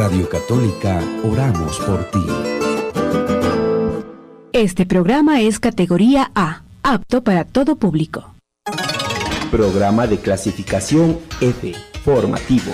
Radio Católica, oramos por ti. Este programa es categoría A, apto para todo público. Programa de clasificación F, formativo.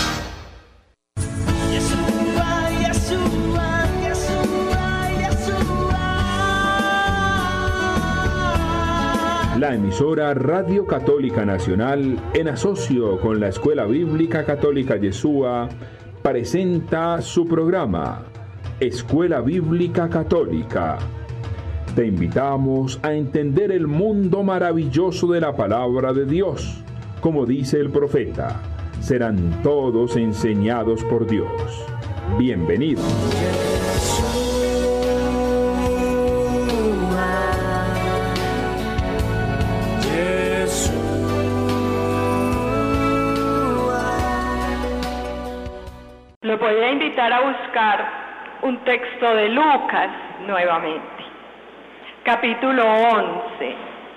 La emisora Radio Católica Nacional, en asocio con la Escuela Bíblica Católica Yeshua, presenta su programa, Escuela Bíblica Católica. Te invitamos a entender el mundo maravilloso de la palabra de Dios. Como dice el profeta, serán todos enseñados por Dios. Bienvenidos. Lo voy a invitar a buscar un texto de Lucas nuevamente, capítulo 11,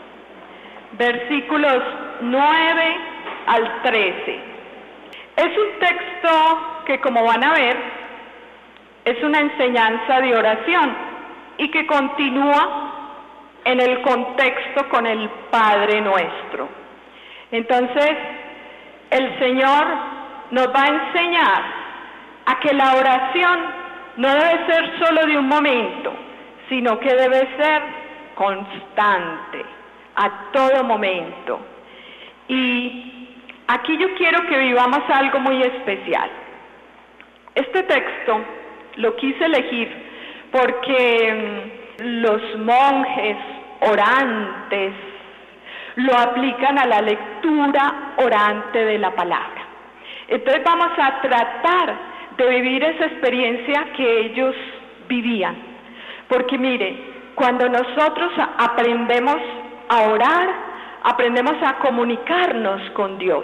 versículos 9 al 13. Es un texto que, como van a ver, es una enseñanza de oración y que continúa en el contexto con el Padre Nuestro. Entonces, el Señor nos va a enseñar a que la oración no debe ser solo de un momento, sino que debe ser constante, a todo momento. Y aquí yo quiero que vivamos algo muy especial. Este texto lo quise elegir porque los monjes orantes lo aplican a la lectura orante de la palabra. Entonces vamos a tratar de vivir esa experiencia que ellos vivían. Porque mire, cuando nosotros aprendemos a orar, aprendemos a comunicarnos con Dios,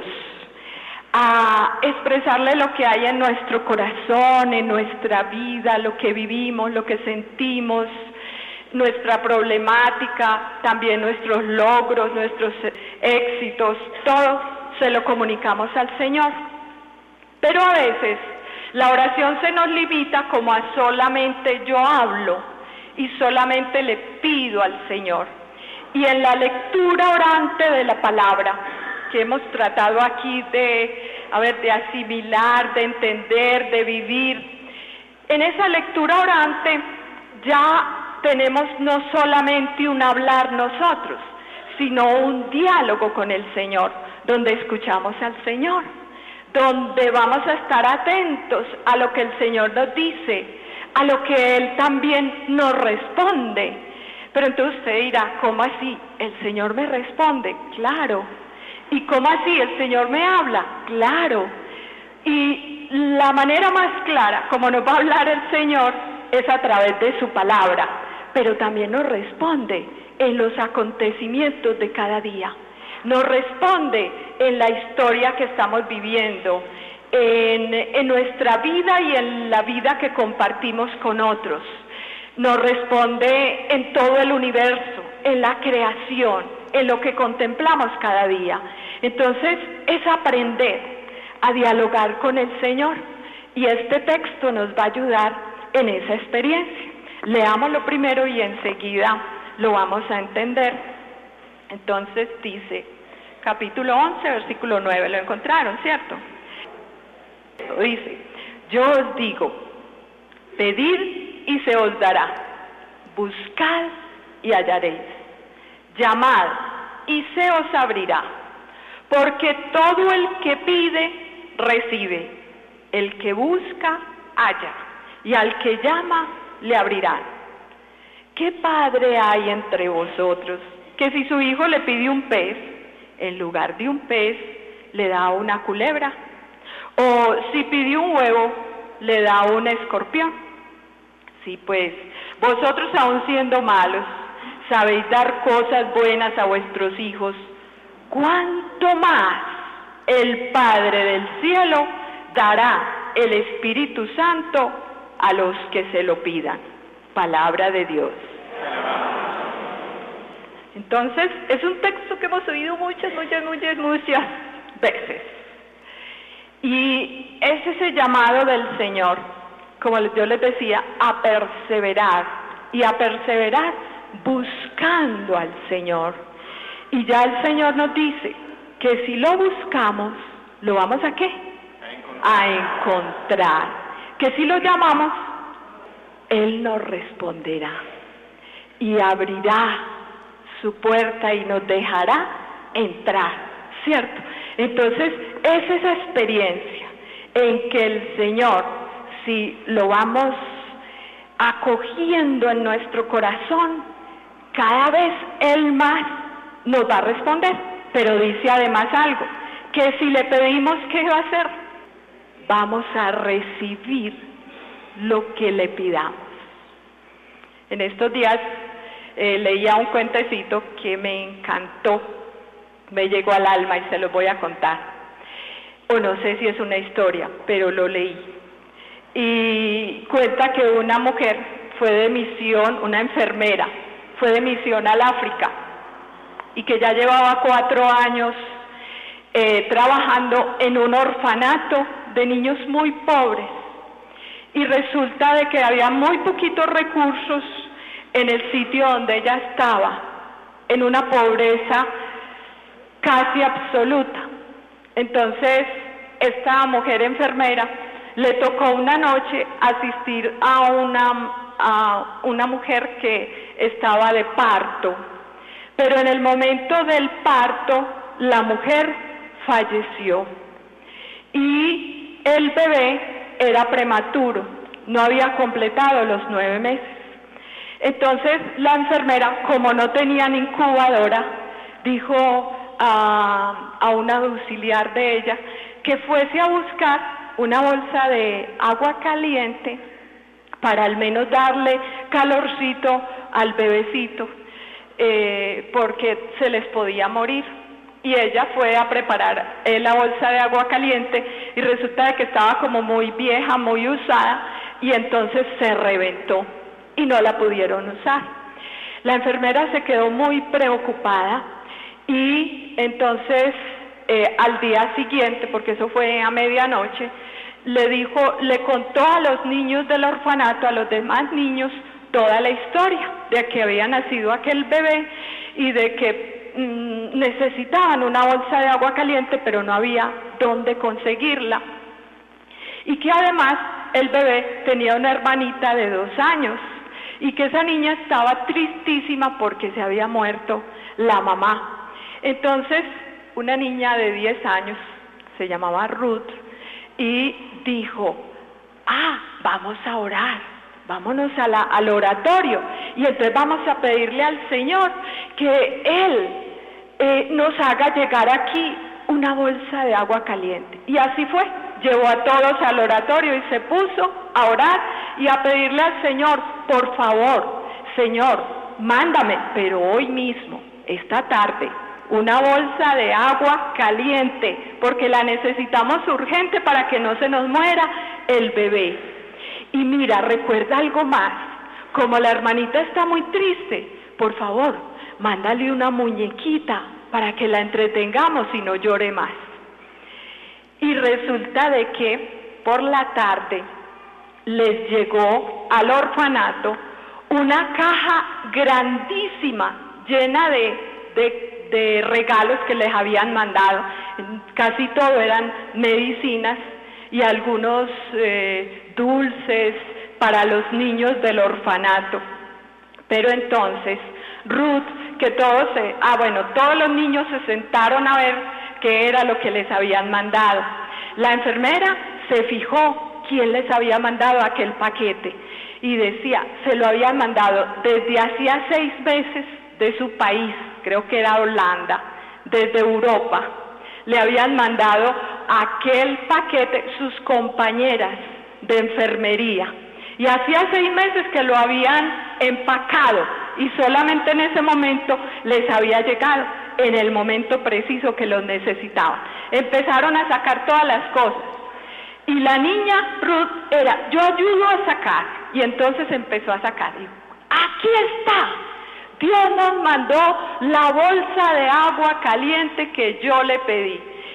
a expresarle lo que hay en nuestro corazón, en nuestra vida, lo que vivimos, lo que sentimos, nuestra problemática, también nuestros logros, nuestros éxitos, todo se lo comunicamos al Señor. Pero a veces la oración se nos limita como a solamente yo hablo y solamente le pido al Señor. Y en la lectura orante de la palabra, que hemos tratado aquí de asimilar, de entender, de vivir, en esa lectura orante ya tenemos no solamente un hablar nosotros, sino un diálogo con el Señor, donde escuchamos al Señor, donde vamos a estar atentos a lo que el Señor nos dice, a lo que Él también nos responde. Pero entonces usted dirá, ¿cómo así? ¿El Señor me responde? Claro. ¿Y cómo así? ¿El Señor me habla? Claro. Y la manera más clara como nos va a hablar el Señor es a través de su palabra, pero también nos responde en los acontecimientos de cada día. Nos responde en la historia que estamos viviendo, en nuestra vida y en la vida que compartimos con otros. Nos responde en todo el universo, en la creación, en lo que contemplamos cada día. Entonces, es aprender a dialogar con el Señor. Y este texto nos va a ayudar en esa experiencia. Leámoslo primero y enseguida lo vamos a entender. Entonces dice, capítulo 11, versículo 9, lo encontraron, ¿cierto? Dice, yo os digo, pedid y se os dará, buscad y hallaréis, llamad y se os abrirá, porque todo el que pide, recibe, el que busca, halla, y al que llama, le abrirán. ¿Qué padre hay entre vosotros que si su hijo le pide un pez, en lugar de un pez, le da una culebra? O si pide un huevo, le da un escorpión. Sí, pues, vosotros aun siendo malos, sabéis dar cosas buenas a vuestros hijos, ¿cuánto más el Padre del cielo dará el Espíritu Santo a los que se lo pidan? Palabra de Dios. Entonces, es un texto que hemos oído muchas veces. Y es ese llamado del Señor, como yo les decía, a perseverar, y a perseverar buscando al Señor. Y ya el Señor nos dice que si lo buscamos, ¿lo vamos a qué? A encontrar. Que si lo llamamos, Él nos responderá y abrirá su puerta y nos dejará entrar, ¿cierto? Entonces, es esa experiencia en que el Señor, si lo vamos acogiendo en nuestro corazón, cada vez Él más nos va a responder. Pero dice además algo, que si le pedimos, ¿qué va a hacer? Vamos a recibir lo que le pidamos. En estos días leía un cuentecito que me encantó, me llegó al alma y se los voy a contar. O no sé si es una historia, pero lo leí. Y cuenta que una mujer fue de misión, una enfermera, fue de misión al África, y que ya llevaba 4 años trabajando en un orfanato de niños muy pobres. Y resulta de que había muy poquitos recursos en el sitio donde ella estaba, en una pobreza casi absoluta. Entonces, esta mujer enfermera le tocó una noche asistir a una mujer que estaba de parto, pero en el momento del parto la mujer falleció y el bebé era prematuro, no había completado los 9 meses. Entonces la enfermera, como no tenían incubadora, dijo a una auxiliar de ella que fuese a buscar una bolsa de agua caliente para al menos darle calorcito al bebecito, porque se les podía morir. Y ella fue a preparar la bolsa de agua caliente y resulta de que estaba como muy vieja, muy usada, y entonces se reventó y no la pudieron usar. La enfermera se quedó muy preocupada y entonces al día siguiente, porque eso fue a medianoche, le contó a los niños del orfanato, a los demás niños, toda la historia de que había nacido aquel bebé y de que necesitaban una bolsa de agua caliente, pero no había dónde conseguirla. Y que además el bebé tenía una hermanita de 2 años y que esa niña estaba tristísima porque se había muerto la mamá. Entonces, una niña de 10 años, se llamaba Ruth, y dijo, vamos a orar, vámonos al oratorio, y entonces vamos a pedirle al Señor que Él nos haga llegar aquí una bolsa de agua caliente. Y así fue, llevó a todos al oratorio y se puso a orar y a pedirle al Señor, por favor, Señor, mándame, pero hoy mismo, esta tarde, una bolsa de agua caliente, porque la necesitamos urgente para que no se nos muera el bebé. Y mira, recuerda algo más, como la hermanita está muy triste, por favor, mándale una muñequita para que la entretengamos y no llore más. Y resulta de que por la tarde les llegó al orfanato una caja grandísima, llena de regalos que les habían mandado. Casi todo eran medicinas y algunos dulces para los niños del orfanato. Pero entonces Ruth, que todos los niños se sentaron a ver qué era lo que les habían mandado. La enfermera se fijó quién les había mandado aquel paquete y decía, se lo habían mandado desde hacía 6 meses de su país, creo que era Holanda, desde Europa. Le habían mandado aquel paquete sus compañeras de enfermería. Y hacía 6 meses que lo habían empacado y solamente en ese momento les había llegado, en el momento preciso que los necesitaban. Empezaron a sacar todas las cosas. Y la niña Ruth era, yo ayudo a sacar. Y entonces empezó a sacar. Y dijo, aquí está. Dios nos mandó la bolsa de agua caliente que yo le pedí.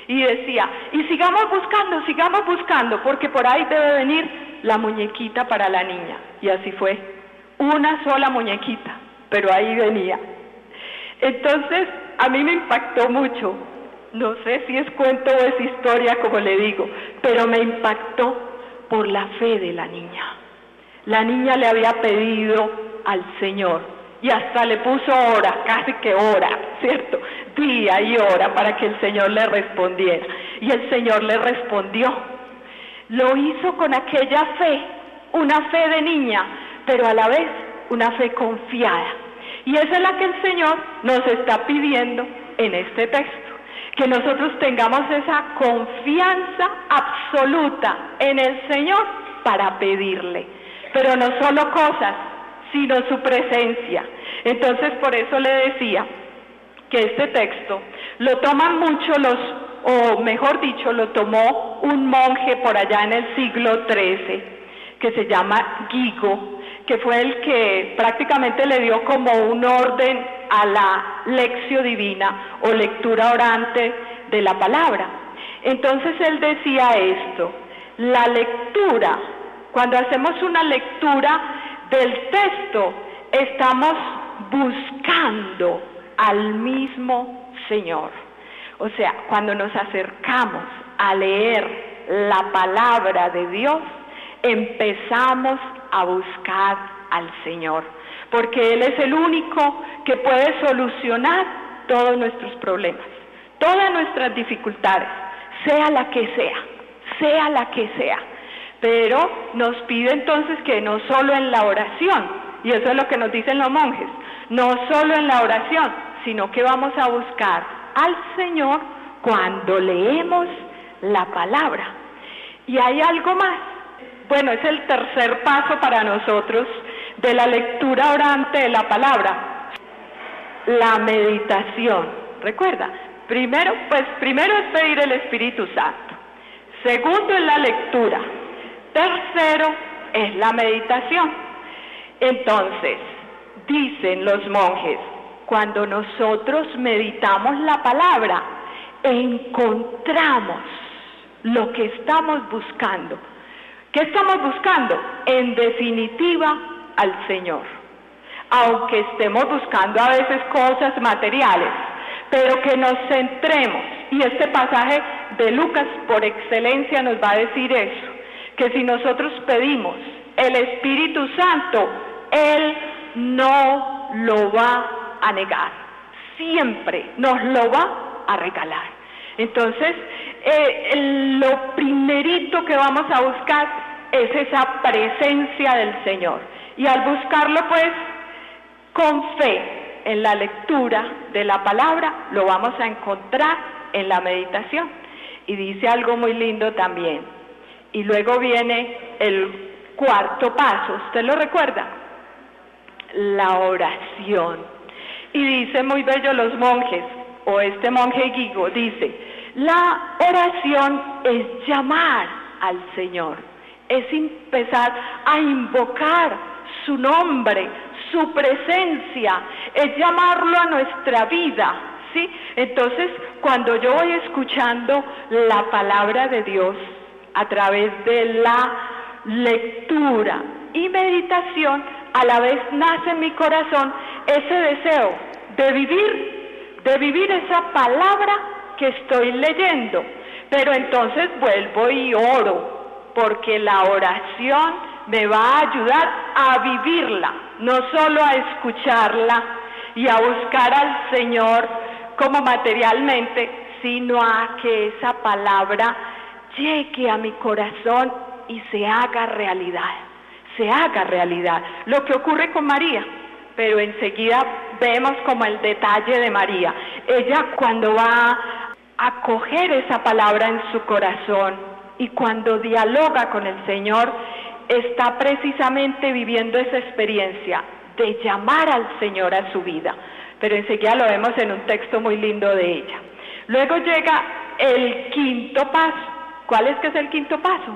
Y decía, y sigamos buscando, porque por ahí debe venir la muñequita para la niña. Y así fue, una sola muñequita, pero ahí venía. Entonces, a mí me impactó mucho. No sé si es cuento o es historia, como le digo, pero me impactó por la fe de la niña. La niña le había pedido al Señor y hasta le puso hora, casi que hora, ¿cierto? Día y hora para que el Señor le respondiera. Y el Señor le respondió. Lo hizo con aquella fe, una fe de niña, pero a la vez una fe confiada. Y esa es la que el Señor nos está pidiendo en este texto. Que nosotros tengamos esa confianza absoluta en el Señor para pedirle. Pero no solo cosas, sino su presencia. Entonces, por eso le decía que este texto lo toman mucho o mejor dicho, lo tomó un monje por allá en el siglo XIII, que se llama Guigo, que fue el que prácticamente le dio como un orden a la lección divina o lectura orante de la palabra. Entonces él decía esto: la lectura, cuando hacemos una lectura del texto, estamos buscando al mismo Señor. O sea, cuando nos acercamos a leer la palabra de Dios, empezamos a buscar al Señor, porque Él es el único que puede solucionar todos nuestros problemas, todas nuestras dificultades, sea la que sea. Pero nos pide entonces que no solo en la oración, y eso es lo que nos dicen los monjes, no solo en la oración, sino que vamos a buscar al Señor cuando leemos la palabra. Y hay algo más. Bueno, es el tercer paso para nosotros de la lectura orante de la palabra, la meditación. ¿Recuerda? Primero es pedir el Espíritu Santo. Segundo es la lectura. Tercero es la meditación. Entonces, dicen los monjes, cuando nosotros meditamos la palabra, encontramos lo que estamos buscando. ¿Qué estamos buscando? En definitiva, al Señor. Aunque estemos buscando a veces cosas materiales, pero que nos centremos. Y este pasaje de Lucas por excelencia nos va a decir eso, que si nosotros pedimos el Espíritu Santo, Él no lo va a negar. Siempre nos lo va a regalar. Entonces, lo primerito que vamos a buscar es esa presencia del Señor. Y al buscarlo, pues, con fe en la lectura de la palabra, lo vamos a encontrar en la meditación. Y dice algo muy lindo también. Y luego viene el cuarto paso, ¿usted lo recuerda? La oración. Y dice muy bello los monjes, o este monje Guigo, dice, la oración es llamar al Señor, es empezar a invocar su nombre, su presencia, es llamarlo a nuestra vida, ¿sí? Entonces, cuando yo voy escuchando la palabra de Dios a través de la lectura y meditación, a la vez nace en mi corazón ese deseo de vivir esa palabra que estoy leyendo. Pero entonces vuelvo y oro, porque la oración me va a ayudar a vivirla, no solo a escucharla y a buscar al Señor como materialmente, sino a que esa palabra llegue a mi corazón y se haga realidad. Lo que ocurre con María, pero enseguida vemos como el detalle de María. Ella, cuando va a coger esa palabra en su corazón y cuando dialoga con el Señor, está precisamente viviendo esa experiencia de llamar al Señor a su vida. Pero enseguida lo vemos en un texto muy lindo de ella. Luego llega el quinto paso. ¿Cuál es que es el quinto paso?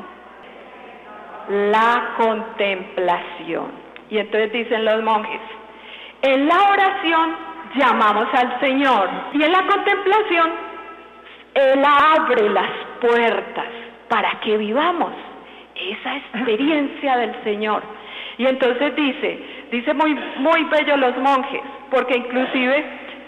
La contemplación. Y entonces dicen los monjes, en la oración llamamos al Señor y en la contemplación Él abre las puertas para que vivamos esa experiencia del Señor. Y entonces dice muy, muy bello los monjes, porque inclusive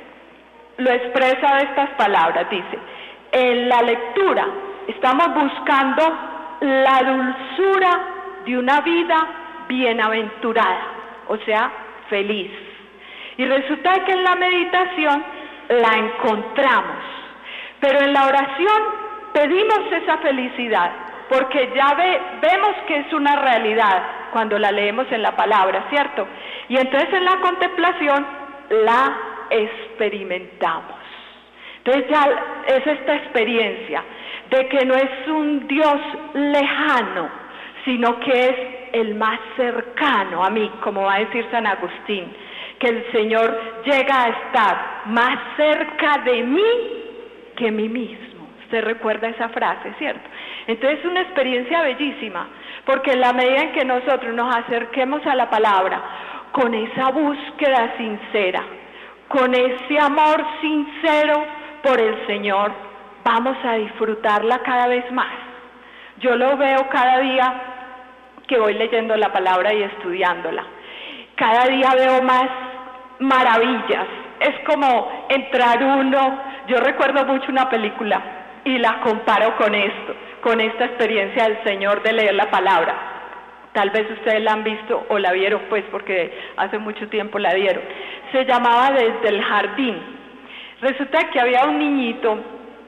lo expresa de estas palabras, dice, en la lectura estamos buscando la dulzura de una vida bienaventurada, o sea, feliz. Y resulta que en la meditación la encontramos, pero en la oración pedimos esa felicidad, porque ya vemos que es una realidad cuando la leemos en la palabra, ¿cierto? Y entonces en la contemplación la experimentamos. Entonces ya es esta experiencia de que no es un Dios lejano, sino que es el más cercano a mí, como va a decir San Agustín, que el Señor llega a estar más cerca de mí que mí mismo. Usted recuerda esa frase, ¿cierto? Entonces es una experiencia bellísima, porque en la medida en que nosotros nos acerquemos a la palabra con esa búsqueda sincera, con ese amor sincero por el Señor, vamos a disfrutarla cada vez más. Yo lo veo cada día que voy leyendo la palabra y estudiándola. Cada día veo más maravillas. Es como entrar yo recuerdo mucho una película y la comparo con esto, con esta experiencia del Señor de leer la palabra. Tal vez ustedes la han visto o la vieron, pues, porque hace mucho tiempo la dieron. Se llamaba Desde el Jardín. Resulta que había un niñito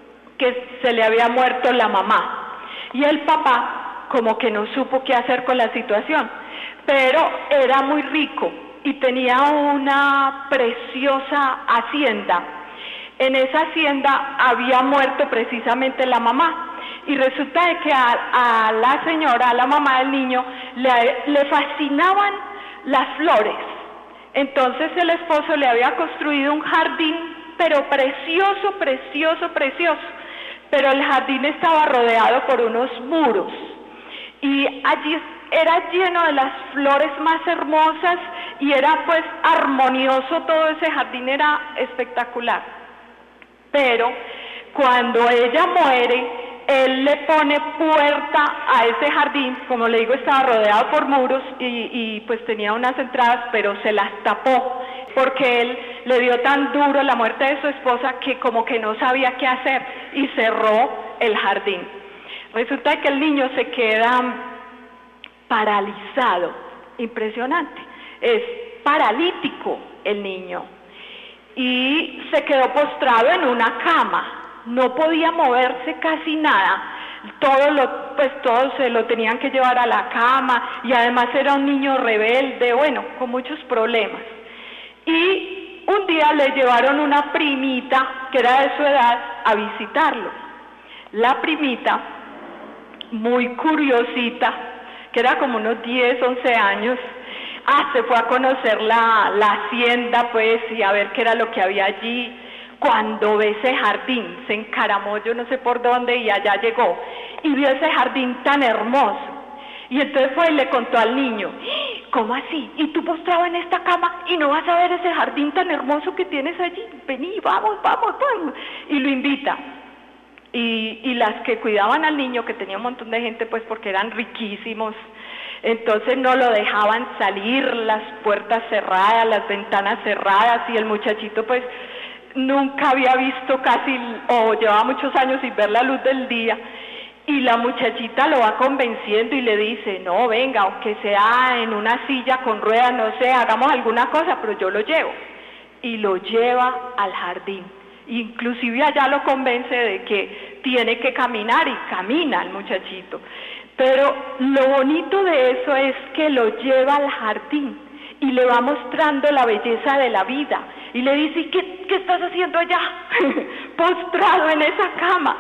que se le había muerto la mamá y el papá como que no supo qué hacer con la situación, pero era muy rico y tenía una preciosa hacienda. En esa hacienda había muerto precisamente la mamá. Y resulta de que a la señora, a la mamá del niño, le fascinaban las flores. Entonces el esposo le había construido un jardín, pero precioso, precioso, precioso. Pero el jardín estaba rodeado por unos muros. Y allí era lleno de las flores más hermosas y era pues armonioso, todo ese jardín era espectacular. Pero cuando ella muere, él le pone puerta a ese jardín, como le digo, estaba rodeado por muros y pues tenía unas entradas, pero se las tapó, porque él le dio tan duro la muerte de su esposa que como que no sabía qué hacer y cerró el jardín. Resulta que el niño se queda paralizado, impresionante, es paralítico el niño, y se quedó postrado en una cama. No podía moverse casi nada, todo se lo tenían que llevar a la cama y además era un niño rebelde, bueno, con muchos problemas. Y un día le llevaron una primita que era de su edad a visitarlo. La primita, muy curiosita, que era como unos 10, 11 años, se fue a conocer la hacienda pues y a ver qué era lo que había allí. Cuando ve ese jardín, se encaramó yo no sé por dónde y allá llegó y vio ese jardín tan hermoso y entonces fue y le contó al niño, ¿cómo así? ¿Y tú postrado en esta cama y no vas a ver ese jardín tan hermoso que tienes allí? Vení, vamos, vamos, vamos. Y lo invita. Y las que cuidaban al niño, que tenía un montón de gente pues porque eran riquísimos, entonces no lo dejaban salir, las puertas cerradas, las ventanas cerradas, y el muchachito pues nunca había visto casi, o llevaba muchos años sin ver la luz del día, y la muchachita lo va convenciendo y le dice, no, venga, aunque sea en una silla con ruedas, no sé, hagamos alguna cosa, pero yo lo llevo. Y lo lleva al jardín. Inclusive allá lo convence de que tiene que caminar, y camina el muchachito. Pero lo bonito de eso es que lo lleva al jardín y le va mostrando la belleza de la vida. Y le dice, ¿qué estás haciendo allá? Postrado en esa cama.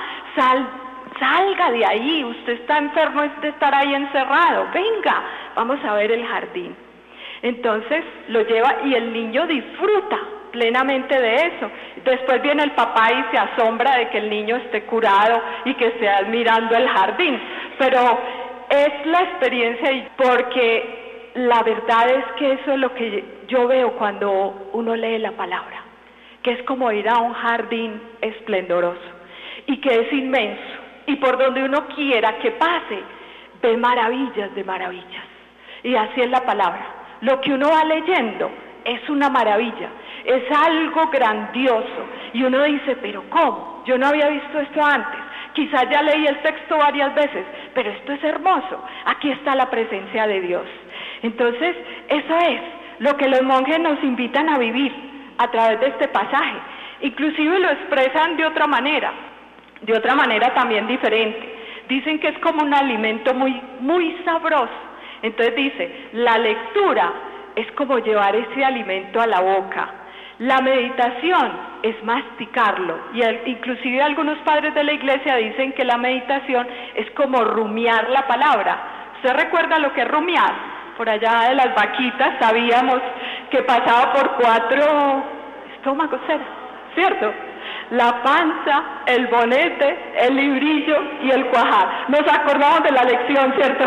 Salga de ahí, usted está enfermo de estar ahí encerrado. Venga, vamos a ver el jardín. Entonces lo lleva y el niño disfruta plenamente de eso. Después viene el papá y se asombra de que el niño esté curado y que esté admirando el jardín. Pero es la experiencia, porque la verdad es que eso es lo que yo veo cuando uno lee la palabra, que es como ir a un jardín esplendoroso. y que es inmenso, y por donde uno quiera que pase, ve maravillas de maravillas. Y así es la palabra. Lo que uno va leyendo es una maravilla, es algo grandioso, y uno dice, pero ¿cómo? Yo no había visto esto antes. Quizás ya leí el texto varias veces, pero esto es hermoso. Aquí está la presencia de Dios. Entonces, eso es lo que los monjes nos invitan a vivir a través de este pasaje. Inclusive lo expresan de otra manera también diferente. Dicen que es como un alimento muy sabroso. Entonces dice, la lectura es como llevar ese alimento a la boca. La meditación es masticarlo, y inclusive algunos padres de la iglesia dicen que la meditación es como rumiar la palabra. ¿Usted recuerda lo que es rumiar? Por allá de las vaquitas sabíamos que pasaba por 4 estómagos, ¿cierto? La panza, el bonete, el librillo y el cuajar. Nos acordamos de la lección, ¿cierto?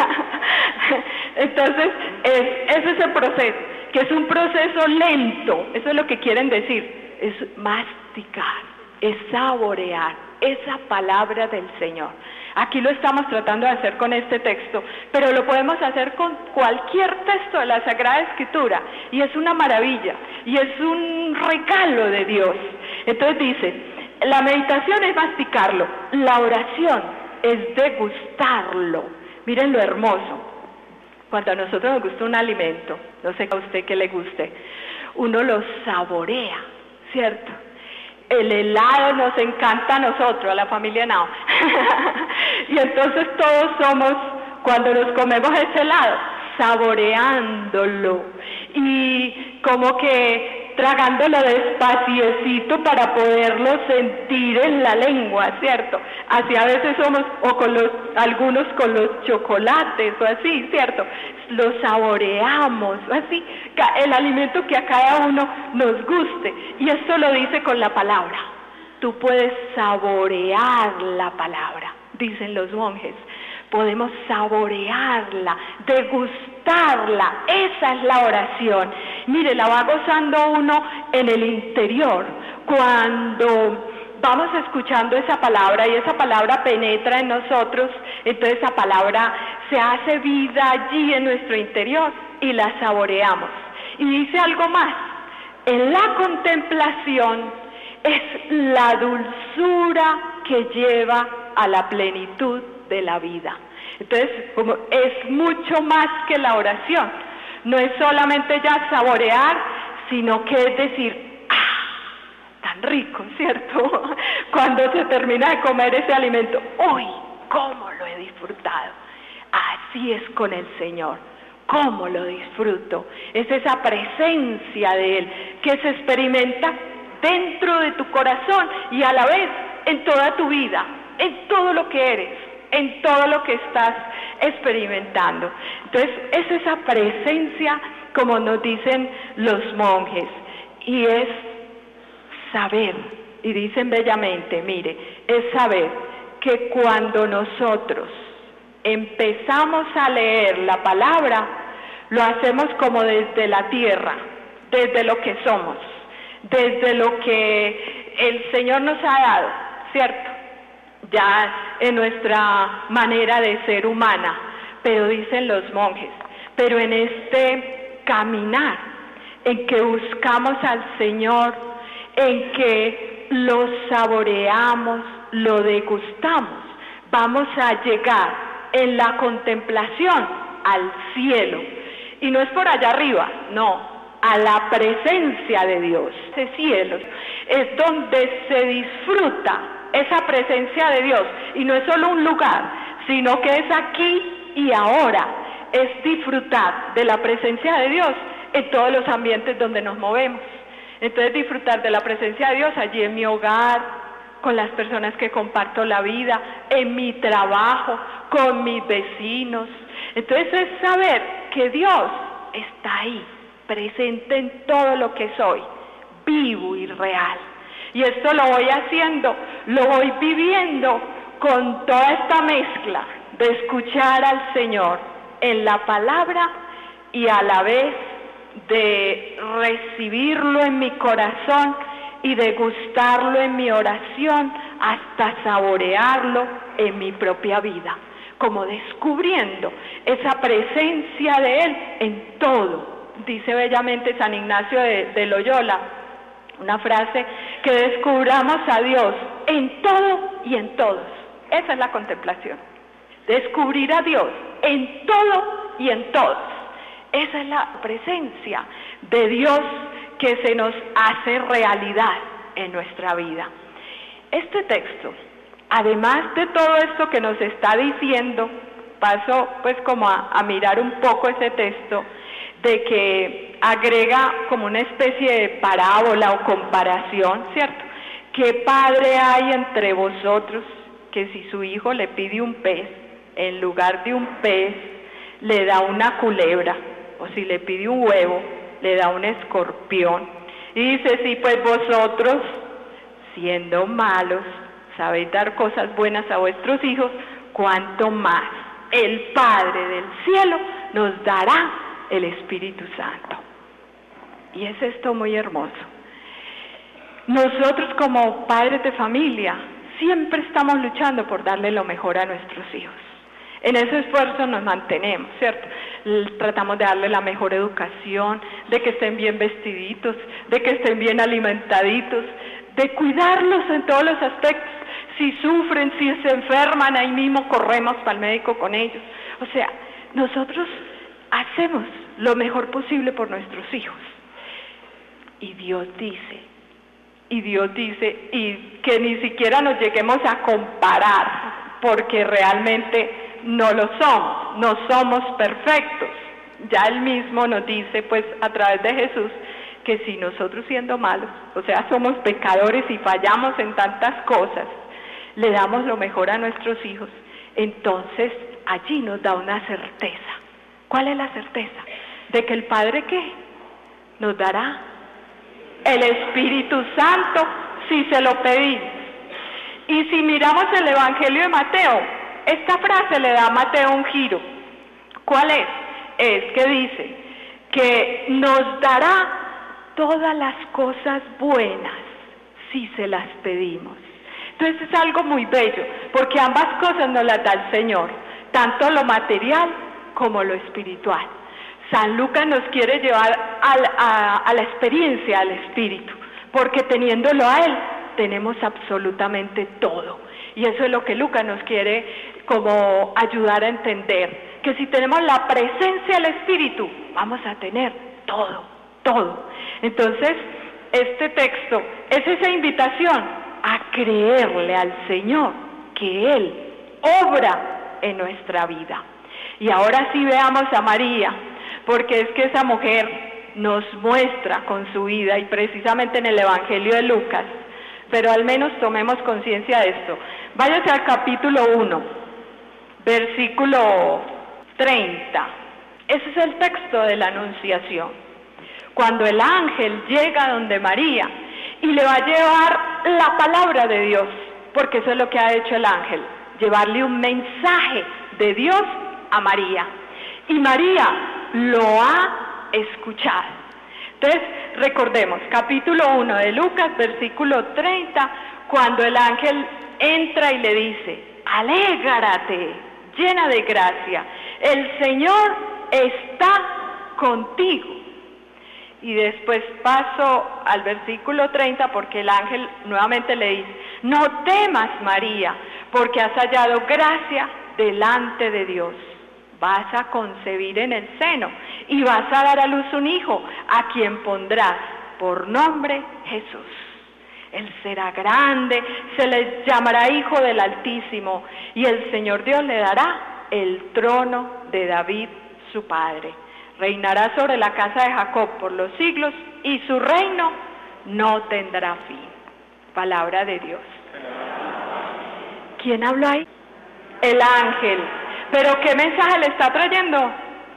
Entonces, es ese proceso, que es un proceso lento, eso es lo que quieren decir, es masticar, es saborear esa palabra del Señor. Aquí lo estamos tratando de hacer con este texto, pero lo podemos hacer con cualquier texto de la Sagrada Escritura, y es una maravilla, y es un regalo de Dios. Entonces dice, la meditación es masticarlo, la oración es degustarlo. Miren lo hermoso. Cuando a nosotros nos gusta un alimento, no sé a usted qué le guste, uno lo saborea, ¿cierto? El helado nos encanta a nosotros, a la familia Nao. Y entonces todos somos, cuando nos comemos ese helado, saboreándolo y como que tragándolo despaciecito para poderlo sentir en la lengua, ¿cierto? Así a veces somos, o con algunos con los chocolates o así, ¿cierto? Lo saboreamos, así, el alimento que a cada uno nos guste. Y esto lo dice con la palabra. Tú puedes saborear la palabra, dicen los monjes. Podemos saborearla, degustarla. Esa es la oración. Mire, la va gozando uno en el interior cuando vamos escuchando esa palabra, y esa palabra penetra en nosotros. Entonces esa palabra se hace vida allí en nuestro interior y la saboreamos. Y dice algo más: en la contemplación es la dulzura que lleva a la plenitud de la vida. Entonces, como es mucho más que la oración, no es solamente ya saborear, sino que es decir, tan rico, ¿cierto? Cuando se termina de comer ese alimento, ¡uy! ¿Cómo lo he disfrutado? Así es con el Señor. ¿Cómo lo disfruto? Es esa presencia de Él que se experimenta dentro de tu corazón y a la vez en toda tu vida, en todo lo que eres, en todo lo que estás experimentando. Entonces, es esa presencia, como nos dicen los monjes, y es saber, y dicen bellamente, mire, es saber que cuando nosotros empezamos a leer la palabra, lo hacemos como desde la tierra, desde lo que somos, desde lo que el Señor nos ha dado, ¿cierto? Ya en nuestra manera de ser humana, pero dicen los monjes, pero en este caminar, en que buscamos al Señor, en que lo saboreamos, lo degustamos, vamos a llegar en la contemplación al cielo, y no es por allá arriba, no, a la presencia de Dios. Ese cielo es donde se disfruta esa presencia de Dios, y no es solo un lugar, sino que es aquí y ahora, es disfrutar de la presencia de Dios en todos los ambientes donde nos movemos. Entonces, disfrutar de la presencia de Dios allí en mi hogar, con las personas que comparto la vida, en mi trabajo, con mis vecinos. Entonces, es saber que Dios está ahí, presente en todo lo que soy, vivo y real. Y esto lo voy haciendo, lo voy viviendo con toda esta mezcla de escuchar al Señor en la palabra y a la vez de recibirlo en mi corazón y degustarlo en mi oración hasta saborearlo en mi propia vida, como descubriendo esa presencia de Él en todo. Dice bellamente San Ignacio de Loyola, una frase, que descubramos a Dios en todo y en todos. Esa es la contemplación, descubrir a Dios en todo y en todos. Esa es la presencia de Dios que se nos hace realidad en nuestra vida. Este texto, además de todo esto que nos está diciendo, paso pues como a mirar un poco ese texto, de que agrega como una especie de parábola o comparación, ¿cierto? ¿Qué padre hay entre vosotros que si su hijo le pide un pez, en lugar de un pez, le da una culebra? O si le pide un huevo, le da un escorpión. Y dice, si pues vosotros, siendo malos, sabéis dar cosas buenas a vuestros hijos, cuánto más el Padre del cielo nos dará el Espíritu Santo. Y es esto muy hermoso. Nosotros como padres de familia siempre estamos luchando por darle lo mejor a nuestros hijos. En ese esfuerzo nos mantenemos, ¿cierto? Tratamos de darle la mejor educación, de que estén bien vestiditos, de que estén bien alimentaditos, de cuidarlos en todos los aspectos. Si sufren, si se enferman, ahí mismo corremos para el médico con ellos. O sea, nosotros hacemos lo mejor posible por nuestros hijos. Y Dios dice, y que ni siquiera nos lleguemos a comparar, porque realmente no lo somos, no somos perfectos. Ya Él mismo nos dice, pues a través de Jesús, que si nosotros siendo malos, o sea, somos pecadores y fallamos en tantas cosas, le damos lo mejor a nuestros hijos, entonces allí nos da una certeza. ¿Cuál es la certeza? De que el Padre, ¿qué? Nos dará el Espíritu Santo si se lo pedimos. Y si miramos el Evangelio de Mateo, esta frase le da a Mateo un giro. ¿Cuál es? Es que dice que nos dará todas las cosas buenas si se las pedimos. Entonces es algo muy bello, porque ambas cosas nos las da el Señor, tanto lo material como lo espiritual. San Lucas nos quiere llevar a la experiencia del Espíritu, porque teniéndolo a Él, tenemos absolutamente todo. Y eso es lo que Lucas nos quiere como ayudar a entender, que si tenemos la presencia del Espíritu, vamos a tener todo, todo. Entonces, este texto es esa invitación a creerle al Señor que Él obra en nuestra vida. Y ahora sí veamos a María, porque es que esa mujer nos muestra con su vida, y precisamente en el Evangelio de Lucas, pero al menos tomemos conciencia de esto. Váyase al capítulo 1, versículo 30. Ese es el texto de la Anunciación. Cuando el ángel llega donde María y le va a llevar la palabra de Dios, porque eso es lo que ha hecho el ángel, llevarle un mensaje de Dios a María. Y María lo ha escuchado. Entonces, recordemos, capítulo 1 de Lucas, versículo 30, cuando el ángel entra y le dice, alégrate, llena de gracia, el Señor está contigo. Y después paso al versículo 30 porque el ángel nuevamente le dice, no temas María, porque has hallado gracia delante de Dios. Vas a concebir en el seno y vas a dar a luz un hijo, a quien pondrás por nombre Jesús. Él será grande, se le llamará Hijo del Altísimo, y el Señor Dios le dará el trono de David, su padre. Reinará sobre la casa de Jacob por los siglos, y su reino no tendrá fin. Palabra de Dios. ¿Quién habló ahí? El ángel. ¿Pero qué mensaje le está trayendo?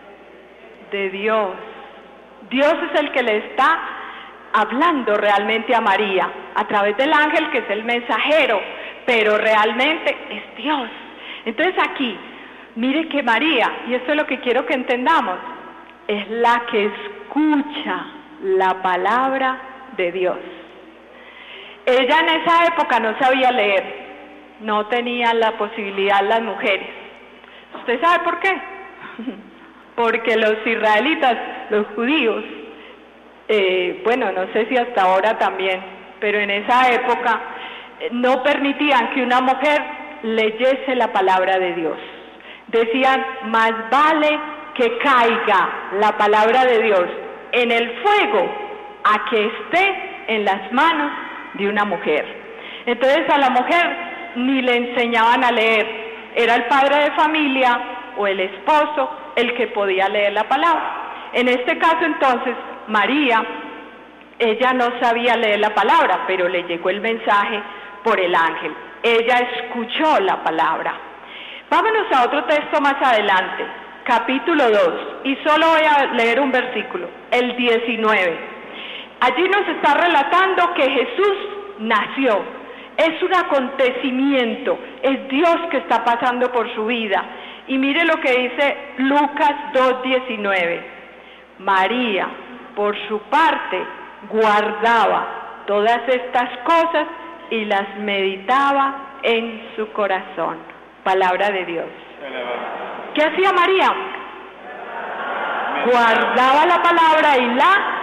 De Dios. Dios es el que le está hablando realmente a María, a través del ángel, que es el mensajero, pero realmente es Dios. Entonces aquí, mire que María, y esto es lo que quiero que entendamos, es la que escucha la palabra de Dios. Ella en esa época no sabía leer, no tenían la posibilidad las mujeres. ¿Usted sabe por qué? Porque los israelitas, los judíos, bueno, no sé si hasta ahora también, pero en esa época no permitían que una mujer leyese la palabra de Dios. Decían, más vale que caiga la palabra de Dios en el fuego a que esté en las manos de una mujer. Entonces a la mujer ni le enseñaban a leer, era el padre de familia o el esposo el que podía leer la palabra. En este caso entonces María, ella no sabía leer la palabra, pero le llegó el mensaje por el ángel. Ella escuchó la palabra. Vámonos a otro texto más adelante, capítulo 2, y solo voy a leer un versículo, el 19. Allí nos está relatando que Jesús nació. Es un acontecimiento, es Dios que está pasando por su vida. Y mire lo que dice Lucas 2:19. María, por su parte, guardaba todas estas cosas y las meditaba en su corazón. Palabra de Dios. ¿Qué hacía María? Guardaba la palabra y la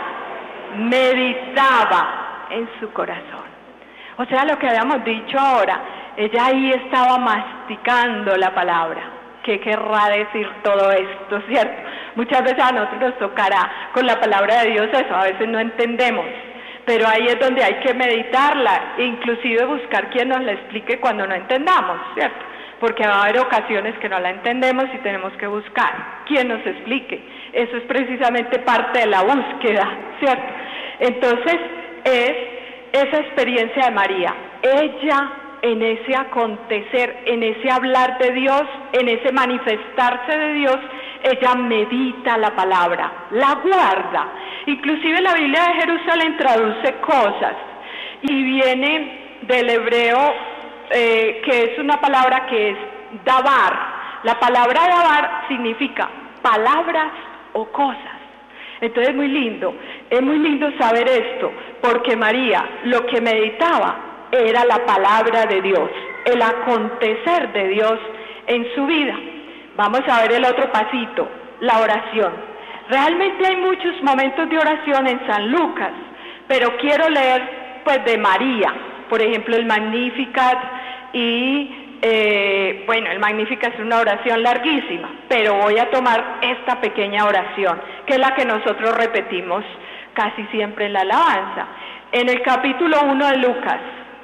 meditaba en su corazón. O sea, lo que habíamos dicho ahora, ella ahí estaba masticando la palabra. ¿Qué querrá decir todo esto, cierto? Muchas veces a nosotros nos tocará con la palabra de Dios eso, a veces no entendemos, pero ahí es donde hay que meditarla, e inclusive buscar quien nos la explique cuando no entendamos, ¿cierto? Porque va a haber ocasiones que no la entendemos y tenemos que buscar quien nos explique. Eso es precisamente parte de la búsqueda, ¿cierto? Entonces, es esa experiencia de María. Ella, en ese acontecer, en ese hablar de Dios, en ese manifestarse de Dios, ella medita la palabra, la guarda. Inclusive la Biblia de Jerusalén traduce cosas y viene del hebreo que es una palabra que es dabar. La palabra dabar significa palabras o cosas. Entonces es muy lindo saber esto, porque María lo que meditaba era la palabra de Dios, el acontecer de Dios en su vida. Vamos a ver el otro pasito, la oración. Realmente hay muchos momentos de oración en San Lucas, pero quiero leer pues de María, por ejemplo el Magnificat y bueno, el Magnificat es una oración larguísima, pero voy a tomar esta pequeña oración, que es la que nosotros repetimos casi siempre en la alabanza. En el capítulo 1 de Lucas,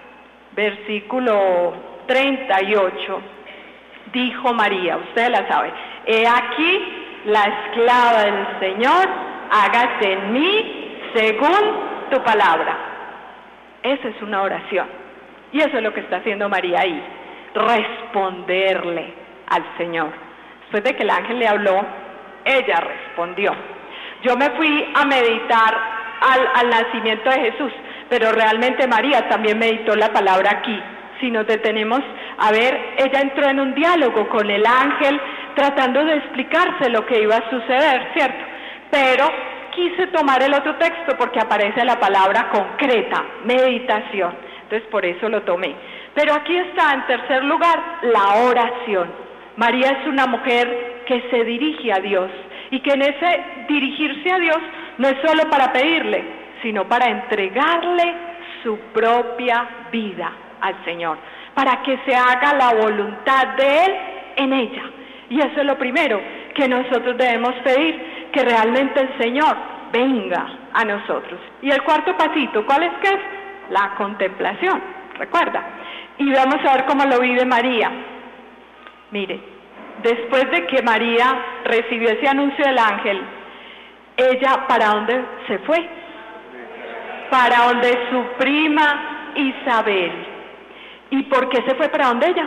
versículo 38, dijo María, usted la sabe, he aquí la esclava del Señor, hágase en mí según tu palabra. Esa es una oración, y eso es lo que está haciendo María ahí, responderle al Señor. Después de que el ángel le habló, ella respondió. Yo me fui a meditar al nacimiento de Jesús, pero realmente María también meditó la palabra aquí. Si nos detenemos a ver, ella entró en un diálogo con el ángel, tratando de explicarse lo que iba a suceder, ¿cierto? Pero quise tomar el otro texto porque aparece la palabra concreta, meditación. Entonces por eso lo tomé. Pero aquí está en tercer lugar la oración. María es una mujer que se dirige a Dios y que en ese dirigirse a Dios no es solo para pedirle, sino para entregarle su propia vida al Señor, para que se haga la voluntad de Él en ella. Y eso es lo primero que nosotros debemos pedir, que realmente el Señor venga a nosotros. Y el cuarto pasito, ¿cuál es que es? La contemplación, recuerda. Y vamos a ver cómo lo vive María. Mire, después de que María recibió ese anuncio del ángel, ella, ¿para dónde se fue? Para donde su prima Isabel. ¿Y por qué se fue para donde ella?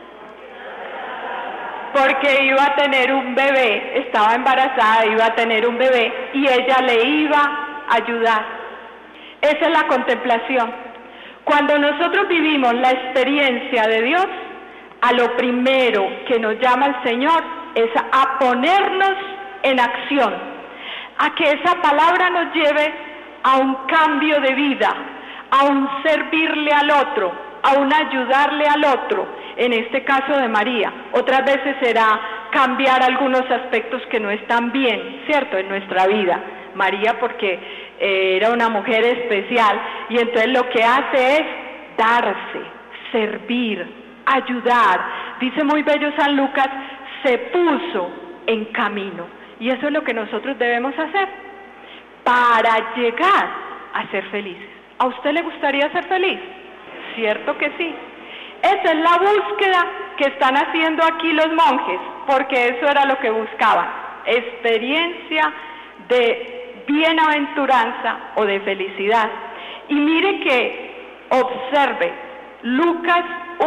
Porque iba a tener un bebé, estaba embarazada, iba a tener un bebé y ella le iba a ayudar. Esa es la contemplación. Cuando nosotros vivimos la experiencia de Dios, a lo primero que nos llama el Señor es a ponernos en acción, a que esa palabra nos lleve a un cambio de vida, a un servirle al otro, a un ayudarle al otro, en este caso de María. Otras veces será cambiar algunos aspectos que no están bien, ¿cierto?, en nuestra vida. María porque era una mujer especial y entonces lo que hace es darse, servir, ayudar. Dice muy bello San Lucas, se puso en camino. Y eso es lo que nosotros debemos hacer para llegar a ser felices. ¿A usted le gustaría ser feliz? ¿Cierto que sí? Esa es la búsqueda que están haciendo aquí los monjes, porque eso era lo que buscaban, experiencia de bienaventuranza o de felicidad. Y mire que observe Lucas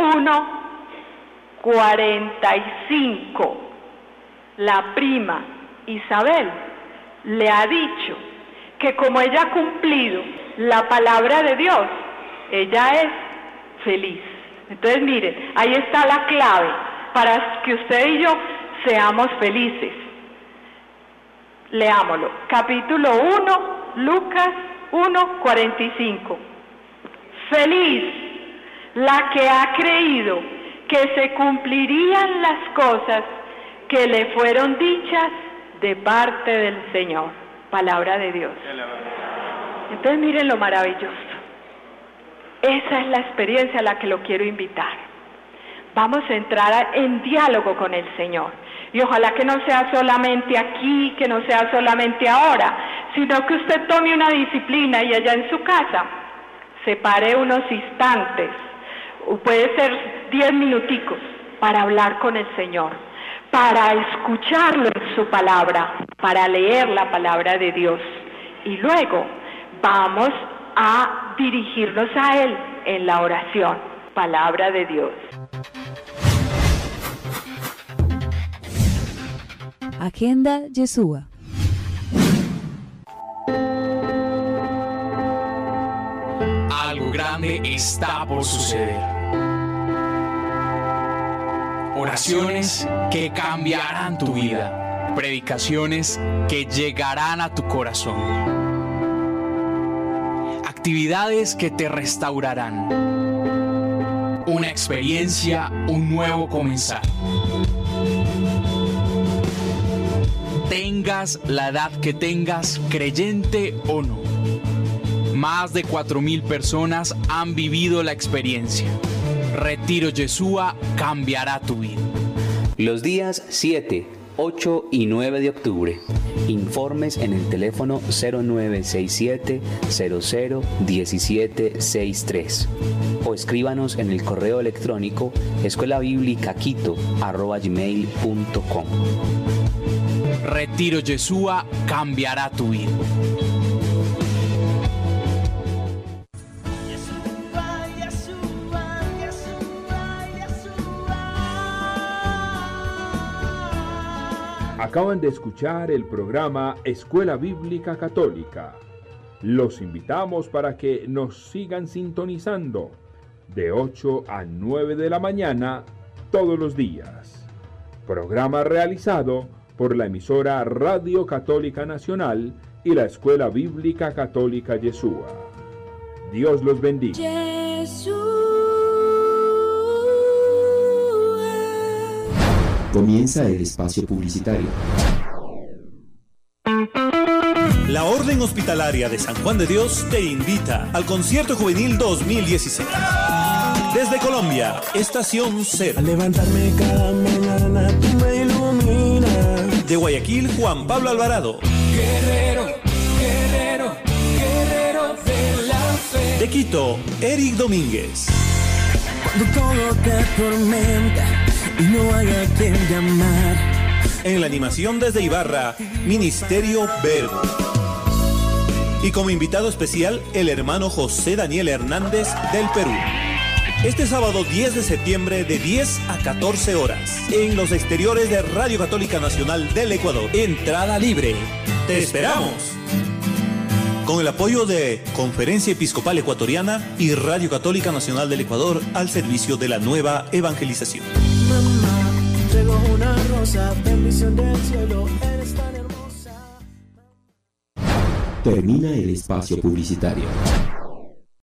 1:45, la prima Isabel le ha dicho que como ella ha cumplido la palabra de Dios, ella es feliz. Entonces miren, ahí está la clave para que usted y yo seamos felices. Leámoslo, capítulo 1, Lucas 1:45. Feliz la que ha creído que se cumplirían las cosas que le fueron dichas de parte del Señor. Palabra de Dios. Entonces miren lo maravilloso. Esa es la experiencia a la que lo quiero invitar. Vamos a entrar en diálogo con el Señor. Y ojalá que no sea solamente aquí, que no sea solamente ahora, sino que usted tome una disciplina y allá en su casa separe unos instantes, o puede ser 10 minuticos, para hablar con el Señor, para escucharlo en su palabra, para leer la palabra de Dios. Y luego vamos a dirigirnos a Él en la oración. Palabra de Dios. Agenda Yeshua. Algo grande está por suceder. Oraciones que cambiarán tu vida. Predicaciones que llegarán a tu corazón. Actividades que te restaurarán. Una experiencia, un nuevo comenzar. Tengas la edad que tengas, creyente o no. Más de 4,000 personas han vivido la experiencia. Retiro Yeshua cambiará tu vida. Los días 7, 8 y 9 de octubre. Informes en el teléfono 0967 00 1763 o escríbanos en el correo electrónico escuelabiblicaquito@gmail.com. Retiro Yeshua cambiará tu vida. Acaban de escuchar el programa Escuela Bíblica Católica. Los invitamos para que nos sigan sintonizando de 8 a 9 de la mañana todos los días. Programa realizado por la emisora Radio Católica Nacional y la Escuela Bíblica Católica Yeshua. Dios los bendiga. Comienza el espacio publicitario. La Orden Hospitalaria de San Juan de Dios te invita al Concierto Juvenil 2016. Desde Colombia, Estación Cero. Al levantarme cada mañana, tú me iluminas. De Guayaquil, Juan Pablo Alvarado. Guerrero, guerrero, guerrero de la fe. De Quito, Eric Domínguez. Cuando todo te atormenta y no hay a quien llamar. En la animación desde Ibarra, Ministerio Verbo. Y como invitado especial, el hermano José Daniel Hernández del Perú. Este sábado 10 de septiembre de 10 a 14 horas, en los exteriores de Radio Católica Nacional del Ecuador. Entrada libre. ¡Te esperamos! Con el apoyo de Conferencia Episcopal Ecuatoriana y Radio Católica Nacional del Ecuador al servicio de la nueva evangelización. Mamá, traigo una rosa, bendición del cielo, eres tan hermosa. Termina el espacio publicitario.